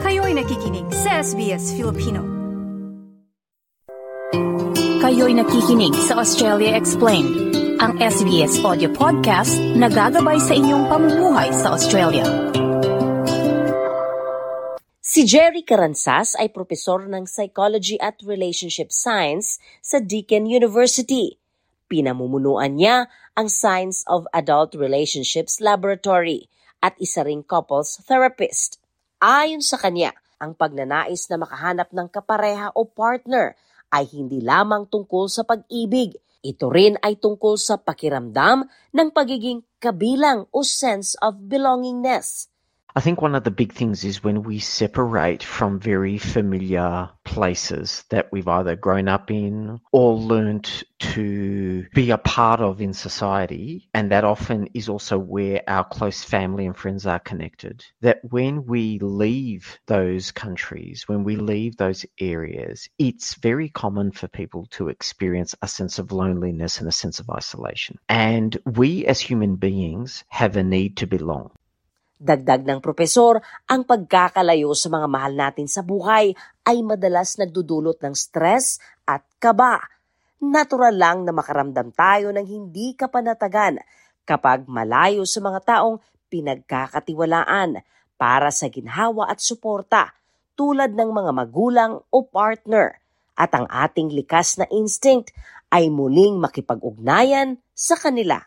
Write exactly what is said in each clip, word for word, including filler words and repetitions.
Kayo'y nakikinig sa S B S Filipino. Kayo'y nakikinig sa Australia Explained, ang S B S audio podcast na gagabay sa inyong pamumuhay sa Australia. Si Jerry Caransas ay propesor ng Psychology at Relationship Science sa Deakin University. Pinamumunuan niya ang Science of Adult Relationships Laboratory at isa ring couples therapist. Ayon sa kanya, ang pagnanais na makahanap ng kapareha o partner ay hindi lamang tungkol sa pag-ibig. Ito rin ay tungkol sa pakiramdam ng pagiging kabilang o sense of belongingness. I think one of the big things is when we separate from very familiar places that we've either grown up in or learnt to be a part of in society, and that often is also where our close family and friends are connected. That when we leave those countries, when we leave those areas, it's very common for people to experience a sense of loneliness and a sense of isolation. And we as human beings have a need to belong. Dagdag ng propesor, ang pagkakalayo sa mga mahal natin sa buhay ay madalas nagdudulot ng stress at kaba. Natural lang na makaramdam tayo ng hindi kapanatagan kapag malayo sa mga taong pinagkakatiwalaan para sa ginhawa at suporta tulad ng mga magulang o partner. At ang ating likas na instinct ay muling makipag-ugnayan sa kanila.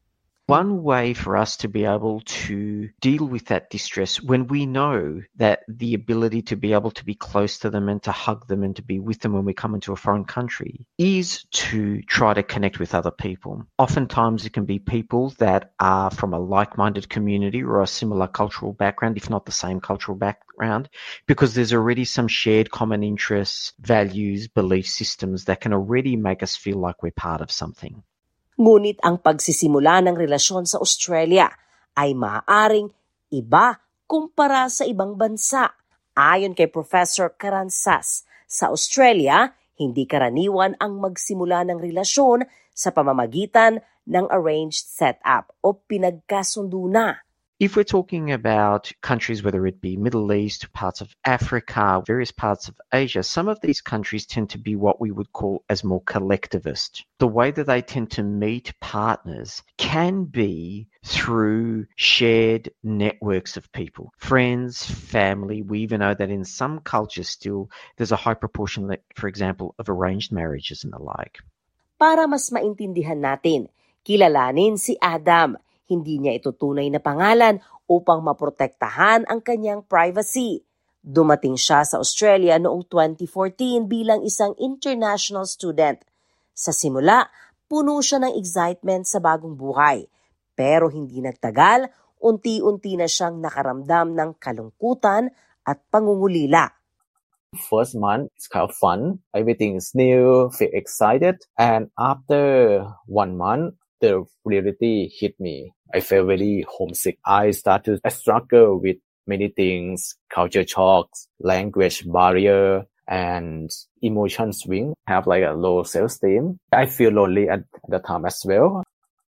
One way for us to be able to deal with that distress when we know that the ability to be able to be close to them and to hug them and to be with them when we come into a foreign country is to try to connect with other people. Oftentimes it can be people that are from a like-minded community or a similar cultural background, if not the same cultural background, because there's already some shared common interests, values, belief systems that can already make us feel like we're part of something. Ngunit ang pagsisimula ng relasyon sa Australia ay maaaring iba kumpara sa ibang bansa. Ayon kay Professor Caransas, sa Australia, hindi karaniwan ang magsimula ng relasyon sa pamamagitan ng arranged setup o pinagkasundo na. If we're talking about countries, whether it be Middle East, parts of Africa, various parts of Asia, some of these countries tend to be what we would call as more collectivist. The way that they tend to meet partners can be through shared networks of people, friends, family. We even know that in some cultures still, there's a high proportion, for example, of arranged marriages and the like. Para mas maintindihan natin, kilalanin si Adam. Hindi niya ito tunay na pangalan upang maprotektahan ang kanyang privacy. Dumating siya sa Australia noong twenty fourteen bilang isang international student. Sa simula, puno siya ng excitement sa bagong buhay. Pero hindi nagtagal, unti-unti na siyang nakaramdam ng kalungkutan at pangungulila. First month, it's kind of fun. Everything is new, feel excited. And after one month, the reality hit me. I felt very homesick. I started to struggle with many things, culture shocks, language barrier, and emotion swing. I have like a low self-esteem. I feel lonely at the time as well.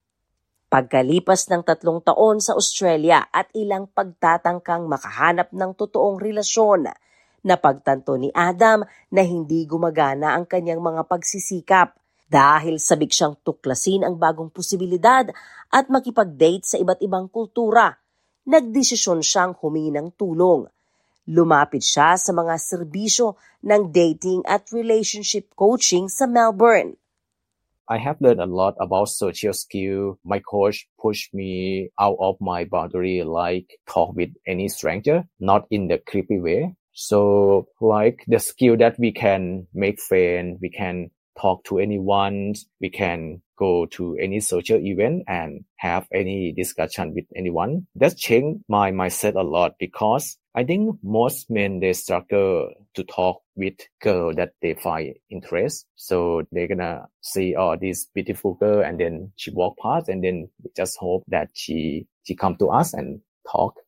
Pagkalipas ng tatlong taon sa Australia at ilang pagtatangkang makahanap ng totoong relasyon, napagtanto ni Adam na hindi gumagana ang kanyang mga pagsisikap. Dahil sabik siyang tuklasin ang bagong posibilidad at makipag-date sa iba't ibang kultura, nagdesisyon siyang humingi ng tulong. Lumapit siya sa mga serbisyo ng dating at relationship coaching sa Melbourne. I have learned a lot about social skill. My coach pushed me out of my boundary, like talk with any stranger, not in the creepy way. So like the skill that we can make friends, we can talk to anyone, we can go to any social event and have any discussion with anyone. That changed my mindset a lot because I think most men, they struggle to talk with girl that they find interest. So they're gonna see, oh, this beautiful girl, and then she walk past, and then we just hope that she, she come to us and talk.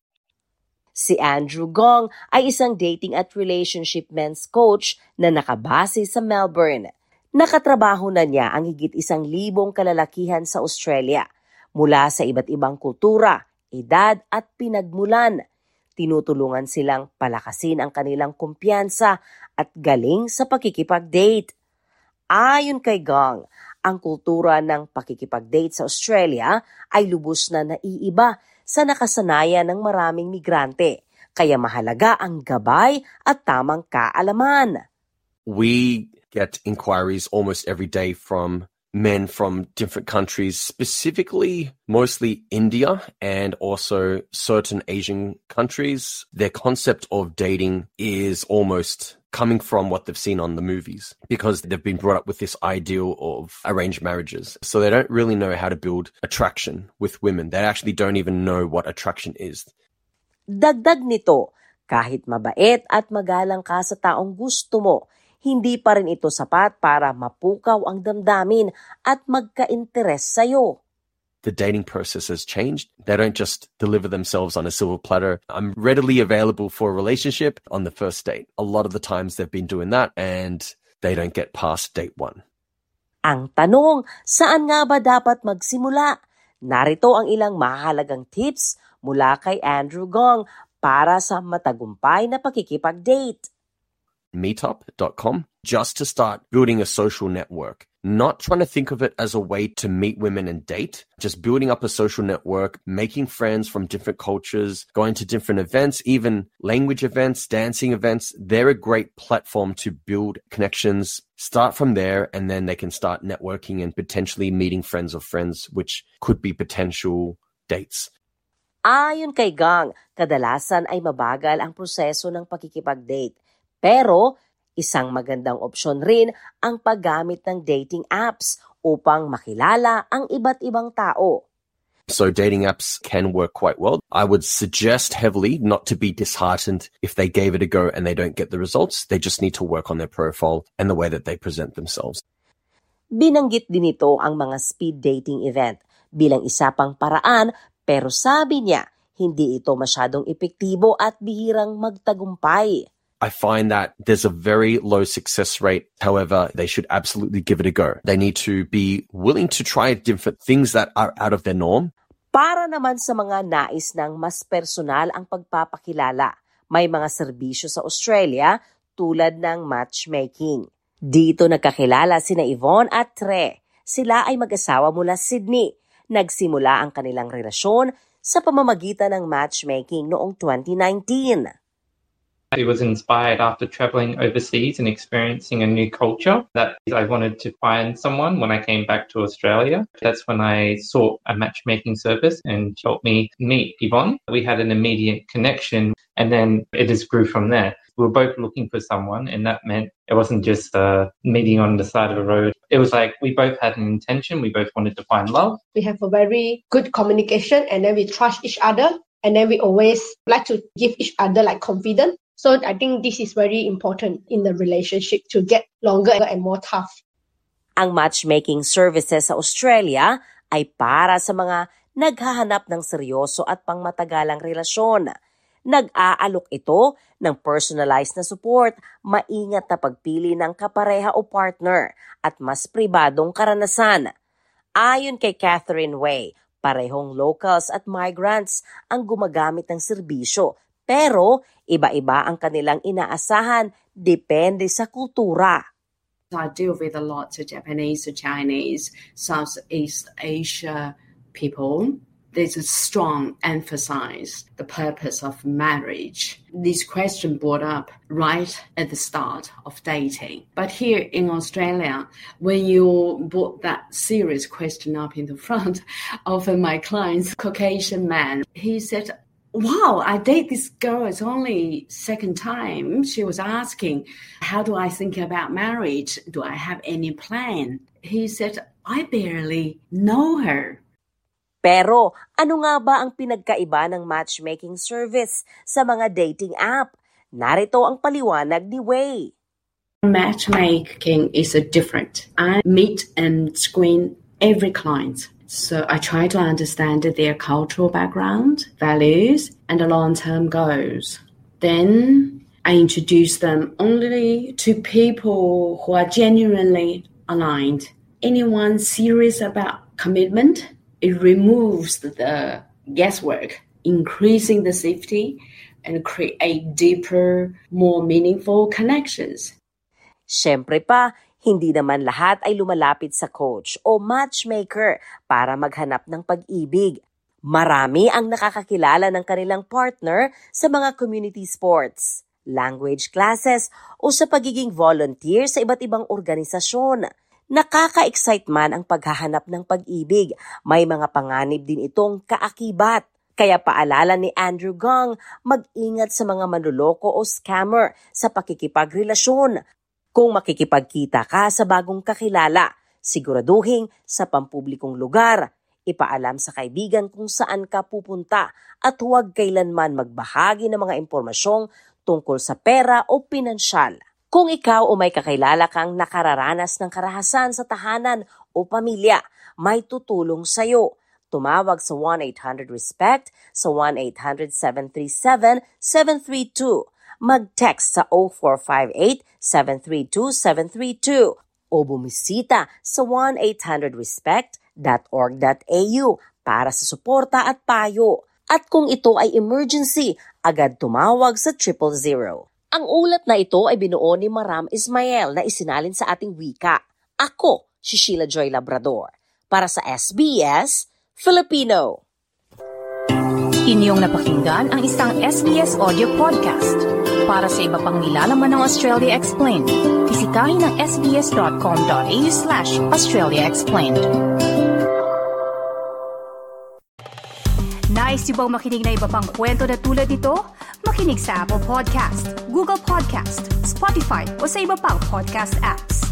Si Andrew Gong ay isang dating at relationship men's coach na nakabase sa Melbourne. Nakatrabaho na niya ang higit isang libong kalalakihan sa Australia mula sa iba't ibang kultura, edad at pinagmulan. tinutulungan silang palakasin ang kanilang kumpiyansa at galing sa pakikipag-date. Ayon kay Gong, ang kultura ng pakikipag-date sa Australia ay lubos na naiiba sa nakasanayan ng maraming migrante, kaya mahalaga ang gabay at tamang kaalaman. We get inquiries almost every day from men from different countries, specifically mostly India and also certain Asian countries. Their concept of dating is almost coming from what they've seen on the movies because they've been brought up with this ideal of arranged marriages. So they don't really know how to build attraction with women. They actually don't even know what attraction is. Dagdag nito, kahit mabait at magalang ka sa taong gusto mo, hindi pa rin ito sapat para mapukaw ang damdamin at magka-interes sa'yo. The dating process has changed. They don't just deliver themselves on a silver platter. I'm readily available for a relationship on the first date. A lot of the times they've been doing that and they don't get past date one. Ang tanong, saan nga ba dapat magsimula? Narito ang ilang mahalagang tips mula kay Andrew Gong para sa matagumpay na pakikipag-date. meetup dot com just to start building a social network. Not trying to think of it as a way to meet women and date, just building up a social network, making friends from different cultures, going to different events, even language events, dancing events. They're a great platform to build connections. Start from there and then they can start networking and potentially meeting friends of friends, which could be potential dates. Ayon kay Gang, kadalasan ay mabagal ang proseso ng pakikipag-date. Pero, isang magandang opsyon rin ang paggamit ng dating apps upang makilala ang iba't ibang tao. So dating apps can work quite well. I would suggest heavily not to be disheartened if they gave it a go and they don't get the results. They just need to work on their profile and the way that they present themselves. Binanggit din ito ang mga speed dating event bilang isa pang paraan, pero sabi niya, hindi ito masyadong epektibo at bihirang magtagumpay. I find that there's a very low success rate. However, they should absolutely give it a go. They need to be willing to try different things that are out of their norm. Para naman sa mga nais ng mas personal ang pagpapakilala, may mga serbisyo sa Australia tulad ng matchmaking. Dito nagkakilala sina Yvonne at Tre. Sila ay mag-asawa mula Sydney. Nagsimula ang kanilang relasyon sa pamamagitan ng matchmaking noong twenty nineteen. It was inspired after traveling overseas and experiencing a new culture that I wanted to find someone when I came back to Australia. That's when I sought a matchmaking service and helped me meet Yvonne. We had an immediate connection and then it just grew from there. We were both looking for someone and that meant it wasn't just a meeting on the side of the road. It was like we both had an intention. We both wanted to find love. We have a very good communication and then we trust each other and then we always like to give each other like confidence. So I think this is very important in the relationship to get longer and more tough. Ang matchmaking services sa Australia ay para sa mga naghahanap ng seryoso at pangmatagalang relasyon. Nag-aalok ito ng personalized na support, maingat na pagpili ng kapareha o partner, at mas pribadong karanasan. Ayon kay Catherine Way, parehong locals at migrants ang gumagamit ng serbisyo, pero iba-iba ang kanilang inaasahan depende sa kultura. I deal with a lot of Japanese, Chinese, Southeast Asia people. There's a strong emphasis the purpose of marriage. This question brought up right at the start of dating. But here in Australia, when you brought that serious question up in the front of my client's Caucasian man, he said, wow, I date this girl. It's only second time. She was asking, how do I think about marriage? Do I have any plan? He said, I barely know her. Pero ano nga ba ang pinagkaiba ng matchmaking service sa mga dating app? Narito ang paliwanag ni Way. Matchmaking is a different. I meet and screen every client. So I try to understand their cultural background, values, and long-term goals. Then I introduce them only to people who are genuinely aligned. Anyone serious about commitment, it removes the guesswork, increasing the safety, and create deeper, more meaningful connections. Siyempre pa, hindi naman lahat ay lumalapit sa coach o matchmaker para maghanap ng pag-ibig. Marami ang nakakakilala ng kanilang partner sa mga community sports, language classes o sa pagiging volunteer sa iba't ibang organisasyon. Nakaka-excite man ang paghahanap ng pag-ibig, may mga panganib din itong kaakibat. Kaya paalala ni Andrew Gong, mag-ingat sa mga manloloko o scammer sa pakikipagrelasyon. Kung makikipagkita ka sa bagong kakilala, siguraduhin sa pampublikong lugar. Ipaalam sa kaibigan kung saan ka pupunta at huwag kailanman magbahagi ng mga impormasyong tungkol sa pera o pinansyal. Kung ikaw o may kakilala kang nakararanas ng karahasan sa tahanan o pamilya, may tutulong sa'yo. Tumawag sa one eight hundred RESPECT sa one eight hundred seven three seven seven three two. Mag-text sa zero four five eight seven three two seven three two o bumisita sa one eight hundred respect dot org dot a u para sa suporta at payo. At kung ito ay emergency, agad tumawag sa triple zero. Ang ulat na ito ay binuo ni Maram Ismael na isinalin sa ating wika. Ako, si Sheila Joy Labrador. Para sa S B S Filipino. Inyong napakinggan ang isang S B S audio podcast. Para sa iba pang nilalaman ng Australia Explained, bisitahin ang sbs dot com dot a u slash Australia Explained. Nice yung bang makinig na iba pang kwento na tulad ito? Makinig sa Apple Podcast, Google Podcast, Spotify o sa iba pang podcast apps.